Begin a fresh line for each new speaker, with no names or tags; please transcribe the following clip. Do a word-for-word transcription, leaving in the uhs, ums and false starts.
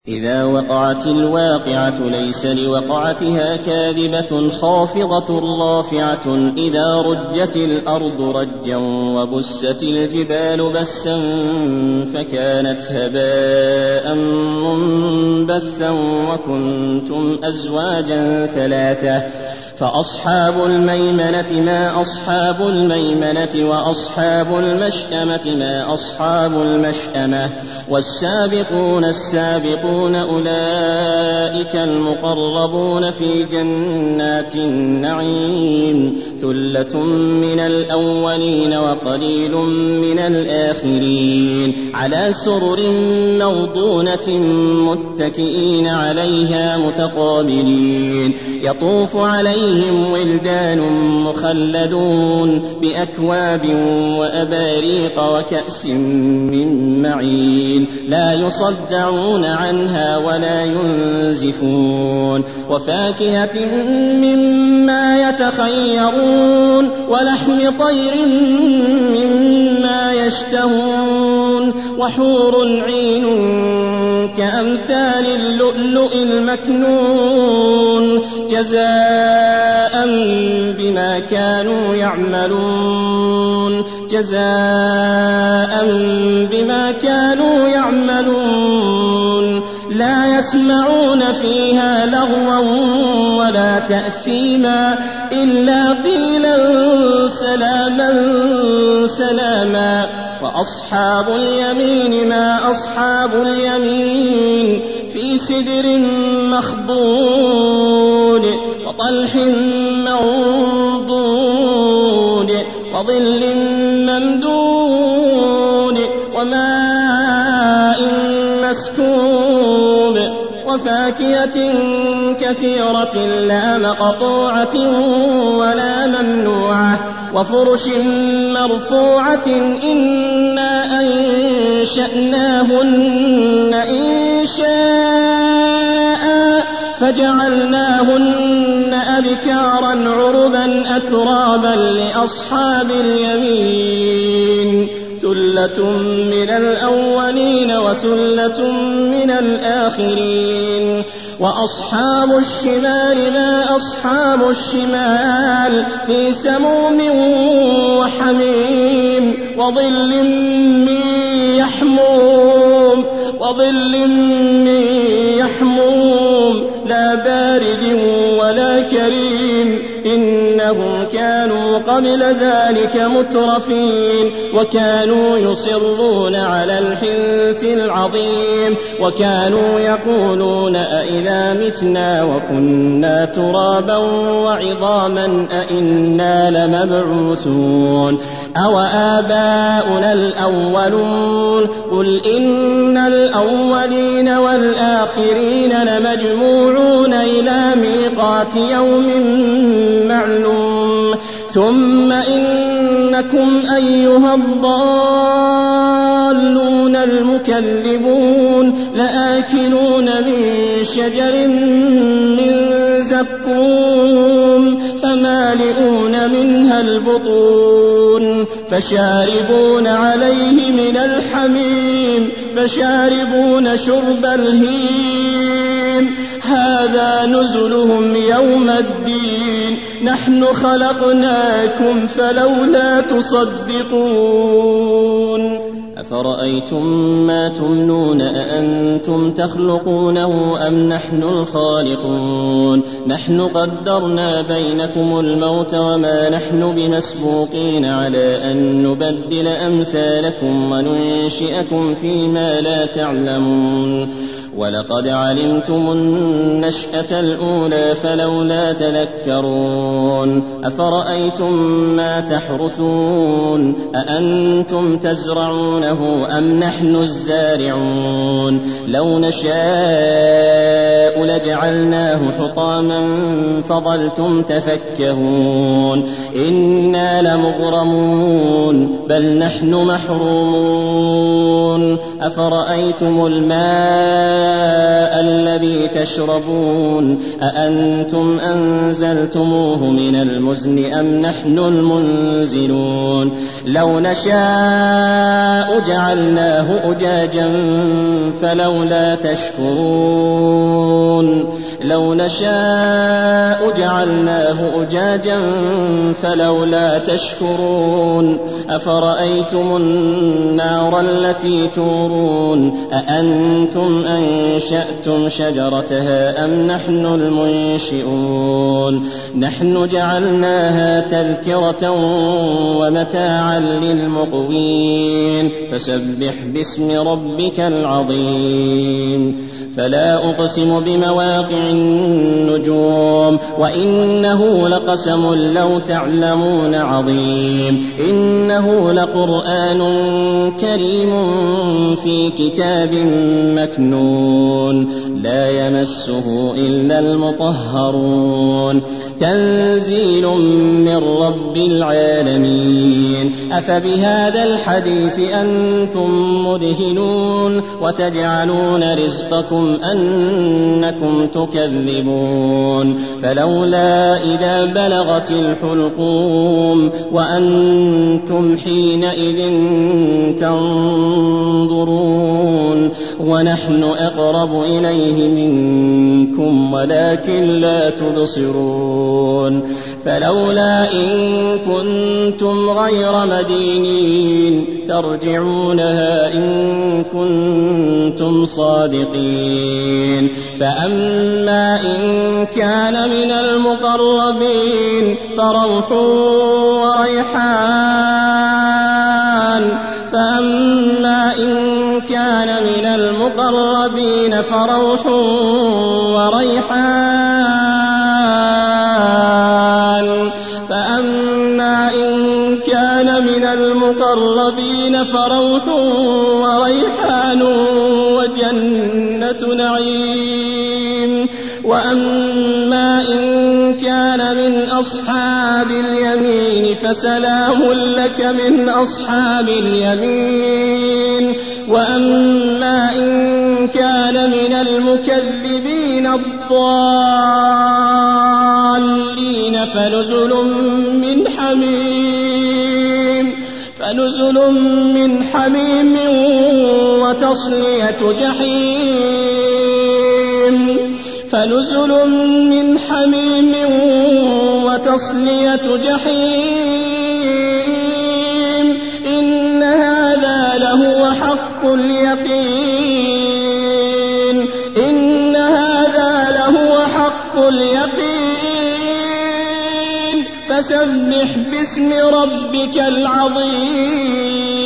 إذا وقعت الواقعة ليس لوقعتها كاذبة خافضة رافعة إذا رجت الأرض رجا وبست الجبال بسا فكانت هباء منبثا وكنتم أزواجا ثلاثة فأصحاب الميمنة ما أصحاب الميمنة وأصحاب المشأمة ما أصحاب المشأمة والسابقون السابقون أولئك المقربون في جنات النعيم ثلة من الأولين وقليل من الآخرين على سرر موضونة متكئين عليها متقابلين يطوف عليهم ولدان مخلدون بأكواب وأباريق وكأس من معين لا يصدعون عنها ولا ينزفون وفاكهة مما يتخيرون ولحم طير مما يشتهون وحور عين كأمثال اللؤلؤ المكنون جزاء بما كانوا يعملون جزاء بما كانوا يعملون لا يسمعون فيها لغوا ولا تأثيما إلا قيلا سلاما سلاما وأصحاب اليمين ما أصحاب اليمين في سدر مخضود وطلح منضود وظل ممدود وماء مسكوب وفاكهة كثيرة لا مقطوعة ولا ممنوعة وفرش مرفوعة إنا أنشأناهن إنشاء فجعلناهن أبكارا عربا أترابا لأصحاب اليمين ثلة من الأولين وثلة من الآخرين وأصحاب الشمال ما أصحاب الشمال في سموم وحميم وظل من يحموم وظل من يحموم لا بارد ولا كريم إنهم كانوا قبل ذلك مترفين وكانوا يصرون على الحنث العظيم وكانوا يقولون أئذا متنا وكنا ترابا وعظاما أئنا لمبعوثون أو آباؤنا الأولون قل إن الأولين والآخرين لمجموعون إلى ميقات يوم معلوم ثم إنكم أيها الضالون المكذبون لآكلون من شجر من زقوم فمالئون منها البطون فشاربون عليه من الحميم فشاربون شرب الهيم هذا نزلهم يوم الدين نحن خلقناكم فلولا تصدقون أفرأيتم ما تمنون أأنتم تخلقونه أم نحن الخالقون نحن قدرنا بينكم الموت وما نحن بمسبوقين على أن نبدل أمثالكم وننشئكم فيما لا تعلمون ولقد علمتم النشأة الأولى فلولا تذكرون أفرأيتم ما تحرثون أأنتم تزرعونه أم نحن الزارعون لو نشاء لجعلناه حطاما فظلتم تفكهون إنا لمغرمون بل نحن محرومون أفرأيتم الماء الذي الذي تشربون أأنتم أنزلتموه من المزن أم نحن المنزلون لو نشاء جعلناه أجاجا فلولا تشكرون لو نشاء جعلناه أجاجا فلولا تشكرون أفرأيتم النار التي تورون أأنتم أنشأتم شجرتها أم نحن المنشئون نحن جعلناها تذكرة ومتاعا للمقوين فسبح باسم ربك العظيم فلا أقسم بمواقع النجوم وإنه لقسم لو تعلمون عظيم إنه لقرآن كريم في كتاب مكنون لا يمسه إلا المطهرون تنزيل من رب العالمين أفبهذا الحديث أنتم مدهنون وتجعلون رزقكم أنكم تكذبون فلولا إذا بلغت الحلقوم وأنتم حينئذ تنظرون ونحن أقرب إليه منكم ولكن لا تبصرون فلولا إن كنتم غير مدينين ترجعونها إن كنتم صادقين فأما إن كان من المقربين فروح وريحان فأما إن كان من المقربين فروح وريحان فأما إن كان من المقربين فروح وريحان وجنة نعيم وأما إن كان من أصحاب اليمين فسلام لك من أصحاب اليمين وأما إن كان من المكذبين الضالين فنزل من حميم فنزل من حميم وتصلية جحيم فنزل من حميم وتصلية جحيم إن هذا لهو حق اليقين إن هذا لهو حق اليقين فسبح باسم ربك العظيم